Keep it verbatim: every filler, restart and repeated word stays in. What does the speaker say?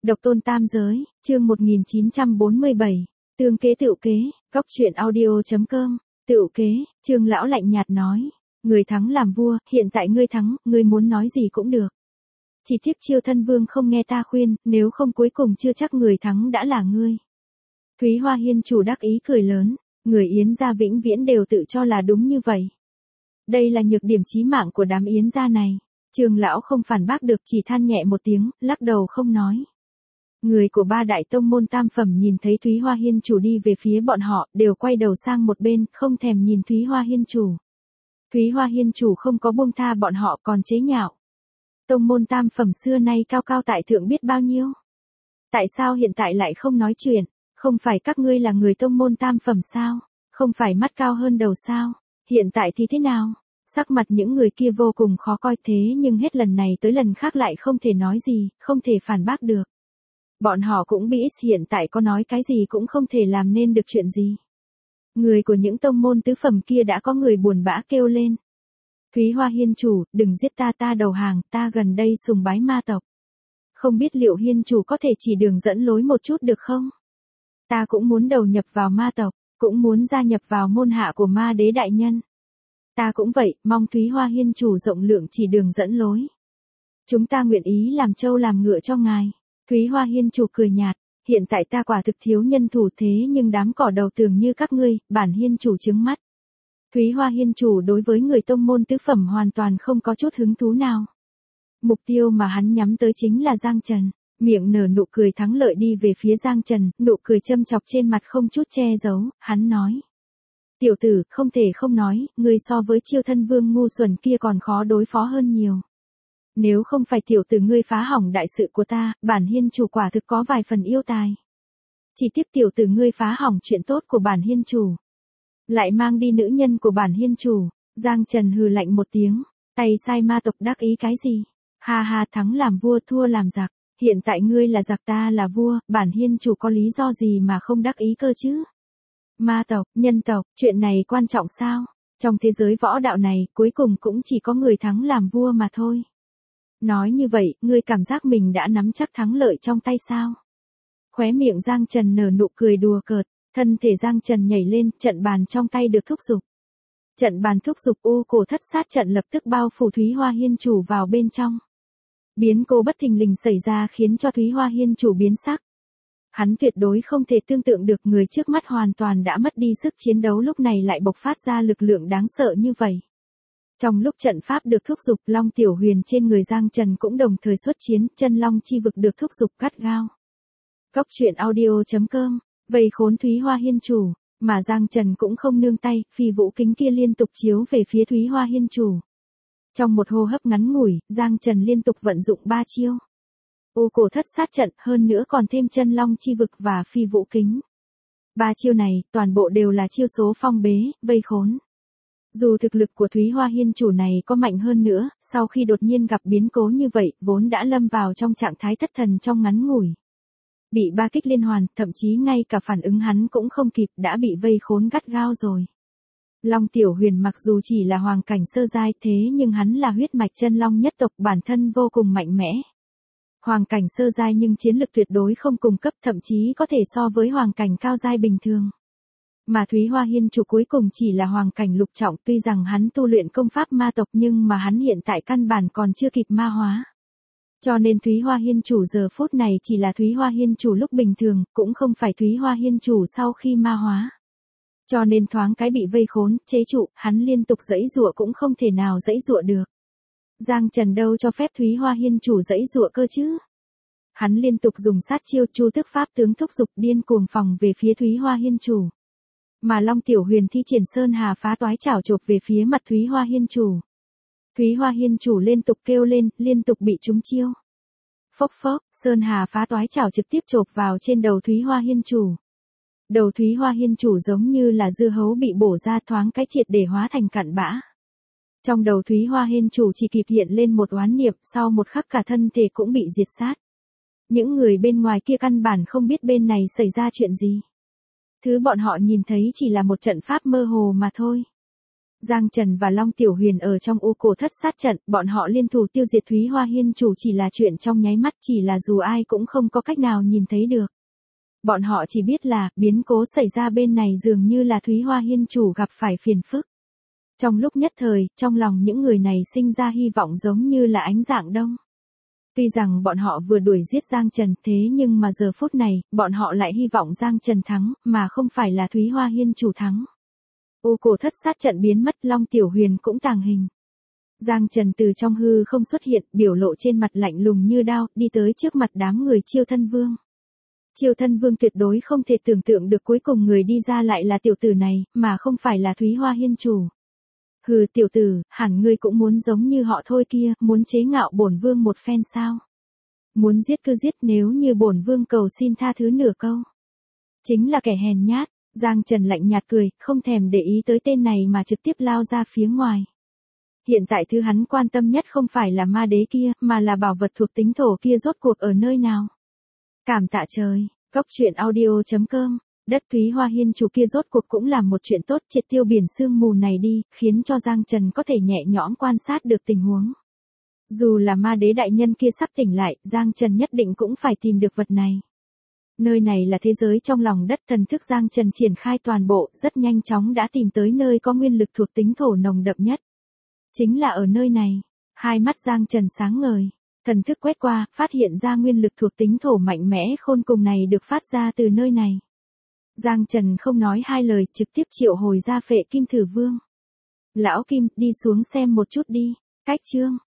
Độc tôn tam giới, chương một nghìn chín trăm bốn mươi bảy, tương kế tựu kế, góc truyện audio chấm com, tựu kế, Trương lão lạnh nhạt nói, người thắng làm vua, hiện tại ngươi thắng, ngươi muốn nói gì cũng được. Chỉ tiếc Chiêu Thân Vương không nghe ta khuyên, nếu không cuối cùng chưa chắc người thắng đã là ngươi. Thúy Hoa Hiên chủ đắc ý cười lớn, người Yến gia vĩnh viễn đều tự cho là đúng như vậy. Đây là nhược điểm chí mạng của đám Yến gia này. Trương lão không phản bác được, chỉ than nhẹ một tiếng, lắc đầu không nói. Người của ba đại tông môn tam phẩm nhìn thấy Thúy Hoa Hiên chủ đi về phía bọn họ, đều quay đầu sang một bên, không thèm nhìn Thúy Hoa Hiên chủ. Thúy Hoa Hiên chủ không có buông tha bọn họ, còn chế nhạo. Tông môn tam phẩm xưa nay cao cao tại thượng biết bao nhiêu. Tại sao hiện tại lại không nói chuyện? Không phải các ngươi là người tông môn tam phẩm sao? Không phải mắt cao hơn đầu sao? Hiện tại thì thế nào? Sắc mặt những người kia vô cùng khó coi, thế nhưng hết lần này tới lần khác lại không thể nói gì, không thể phản bác được. Bọn họ cũng biết hiện tại có nói cái gì cũng không thể làm nên được chuyện gì. Người của những tông môn tứ phẩm kia đã có người buồn bã kêu lên. Thúy Hoa Hiên chủ, đừng giết ta, ta đầu hàng, ta gần đây sùng bái ma tộc. Không biết liệu Hiên chủ có thể chỉ đường dẫn lối một chút được không? Ta cũng muốn đầu nhập vào ma tộc, cũng muốn gia nhập vào môn hạ của ma đế đại nhân. Ta cũng vậy, mong Thúy Hoa Hiên chủ rộng lượng chỉ đường dẫn lối. Chúng ta nguyện ý làm trâu làm ngựa cho ngài. Thúy Hoa Hiên chủ cười nhạt, hiện tại ta quả thực thiếu nhân thủ, thế nhưng đám cỏ đầu tường như các ngươi, bản Hiên chủ trướng mắt. Thúy Hoa Hiên chủ đối với người tông môn tứ phẩm hoàn toàn không có chút hứng thú nào. Mục tiêu mà hắn nhắm tới chính là Giang Trần, miệng nở nụ cười thắng lợi đi về phía Giang Trần, nụ cười châm chọc trên mặt không chút che giấu, hắn nói. Tiểu tử, không thể không nói, ngươi so với Chiêu Thân Vương ngu xuẩn kia còn khó đối phó hơn nhiều. Nếu không phải tiểu tử ngươi phá hỏng đại sự của ta, bản Hiên chủ quả thực có vài phần yêu tài. Chỉ tiếp tiểu tử ngươi phá hỏng chuyện tốt của bản Hiên chủ. Lại mang đi nữ nhân của bản Hiên chủ. Giang Trần hừ lạnh một tiếng, tay sai ma tộc đắc ý cái gì? Ha ha, thắng làm vua thua làm giặc, hiện tại ngươi là giặc ta là vua, bản Hiên chủ có lý do gì mà không đắc ý cơ chứ? Ma tộc, nhân tộc, chuyện này quan trọng sao? Trong thế giới võ đạo này, cuối cùng cũng chỉ có người thắng làm vua mà thôi. Nói như vậy, ngươi cảm giác mình đã nắm chắc thắng lợi trong tay sao? Khóe miệng Giang Trần nở nụ cười đùa cợt, thân thể Giang Trần nhảy lên, trận bàn trong tay được thúc giục. Trận bàn thúc giục, u cổ thất sát trận lập tức bao phủ Thúy Hoa Hiên chủ vào bên trong. Biến cố bất thình lình xảy ra khiến cho Thúy Hoa Hiên chủ biến sắc. Hắn tuyệt đối không thể tương tượng được người trước mắt hoàn toàn đã mất đi sức chiến đấu lúc này lại bộc phát ra lực lượng đáng sợ như vậy. Trong lúc trận pháp được thúc giục, Long Tiểu Huyền trên người Giang Trần cũng đồng thời xuất chiến, chân Long chi vực được thúc giục gắt gao. Góc truyện audio chấm com, vây khốn Thúy Hoa Hiên chủ, mà Giang Trần cũng không nương tay, phi vũ kính kia liên tục chiếu về phía Thúy Hoa Hiên chủ. Trong một hô hấp ngắn ngủi, Giang Trần liên tục vận dụng ba chiêu. U cổ thất sát trận, hơn nữa còn thêm chân Long chi vực và phi vũ kính. Ba chiêu này, toàn bộ đều là chiêu số phong bế, vây khốn. Dù thực lực của Thúy Hoa Hiên chủ này có mạnh hơn nữa, sau khi đột nhiên gặp biến cố như vậy, vốn đã lâm vào trong trạng thái thất thần trong ngắn ngủi. Bị ba kích liên hoàn, thậm chí ngay cả phản ứng hắn cũng không kịp, đã bị vây khốn gắt gao rồi. Long Tiểu Huyền mặc dù chỉ là hoàng cảnh sơ giai, thế nhưng hắn là huyết mạch chân long nhất tộc, bản thân vô cùng mạnh mẽ. Hoàng cảnh sơ giai nhưng chiến lực tuyệt đối không cùng cấp, thậm chí có thể so với hoàng cảnh cao giai bình thường. Mà Thúy Hoa Hiên chủ cuối cùng chỉ là hoàng cảnh lục trọng, tuy rằng hắn tu luyện công pháp ma tộc nhưng mà hắn hiện tại căn bản còn chưa kịp ma hóa. Cho nên Thúy Hoa Hiên chủ giờ phút này chỉ là Thúy Hoa Hiên chủ lúc bình thường, cũng không phải Thúy Hoa Hiên chủ sau khi ma hóa. Cho nên thoáng cái bị vây khốn, chế trụ, hắn liên tục giãy giụa cũng không thể nào giãy giụa được. Giang Trần đâu cho phép Thúy Hoa Hiên chủ giãy giụa cơ chứ? Hắn liên tục dùng sát chiêu chu tước pháp tướng thúc giục điên cuồng phòng về phía Thúy Hoa Hiên chủ. Mà Long Tiểu Huyền thi triển sơn hà phá toái chảo chộp về phía mặt Thúy Hoa Hiên chủ. Thúy Hoa Hiên chủ liên tục kêu lên, liên tục bị trúng chiêu. Phốc phốc, sơn hà phá toái chảo trực tiếp chộp vào trên đầu Thúy Hoa Hiên chủ. Đầu Thúy Hoa Hiên chủ giống như là dưa hấu bị bổ ra, thoáng cái triệt để hóa thành cặn bã. Trong đầu Thúy Hoa Hiên chủ chỉ kịp hiện lên một oán niệm, sau một khắc cả thân thể cũng bị diệt sát. Những người bên ngoài kia căn bản không biết bên này xảy ra chuyện gì. Thứ bọn họ nhìn thấy chỉ là một trận pháp mơ hồ mà thôi. Giang Trần và Long Tiểu Huyền ở trong U Cổ Thất sát trận, bọn họ liên thủ tiêu diệt Thúy Hoa Hiên chủ chỉ là chuyện trong nháy mắt, chỉ là dù ai cũng không có cách nào nhìn thấy được. Bọn họ chỉ biết là, biến cố xảy ra bên này dường như là Thúy Hoa Hiên chủ gặp phải phiền phức. Trong lúc nhất thời, trong lòng những người này sinh ra hy vọng giống như là ánh dạng đông. Tuy rằng bọn họ vừa đuổi giết Giang Trần, thế nhưng mà giờ phút này, bọn họ lại hy vọng Giang Trần thắng, mà không phải là Thúy Hoa Hiên chủ thắng. U Cổ Thất sát trận biến mất, Long Tiểu Huyền cũng tàng hình. Giang Trần từ trong hư không xuất hiện, biểu lộ trên mặt lạnh lùng như đao, đi tới trước mặt đám người Chiêu Thân Vương. Chiêu Thân Vương tuyệt đối không thể tưởng tượng được cuối cùng người đi ra lại là tiểu tử này, mà không phải là Thúy Hoa Hiên chủ. Hừ, tiểu tử, hẳn ngươi cũng muốn giống như họ thôi kia, muốn chế ngạo bổn vương một phen sao? Muốn giết cứ giết, nếu như bổn vương cầu xin tha thứ nửa câu. Chính là kẻ hèn nhát. Giang Trần lạnh nhạt cười, không thèm để ý tới tên này mà trực tiếp lao ra phía ngoài. Hiện tại thứ hắn quan tâm nhất không phải là ma đế kia, mà là bảo vật thuộc tính thổ kia rốt cuộc ở nơi nào. Cảm tạ trời, Cốc Truyện Audio chấm com, đất Thúy Hoa Hiên chủ kia rốt cuộc cũng làm một chuyện tốt, triệt tiêu biển sương mù này đi, khiến cho Giang Trần có thể nhẹ nhõm quan sát được tình huống. Dù là ma đế đại nhân kia sắp tỉnh lại, Giang Trần nhất định cũng phải tìm được vật này. Nơi này là thế giới trong lòng đất, thần thức Giang Trần triển khai toàn bộ, rất nhanh chóng đã tìm tới nơi có nguyên lực thuộc tính thổ nồng đậm nhất. Chính là ở nơi này, hai mắt Giang Trần sáng ngời, thần thức quét qua, phát hiện ra nguyên lực thuộc tính thổ mạnh mẽ khôn cùng này được phát ra từ nơi này. Giang Trần không nói hai lời, trực tiếp triệu hồi ra Phệ Kim Thử Vương. Lão Kim, đi xuống xem một chút đi, cách chương.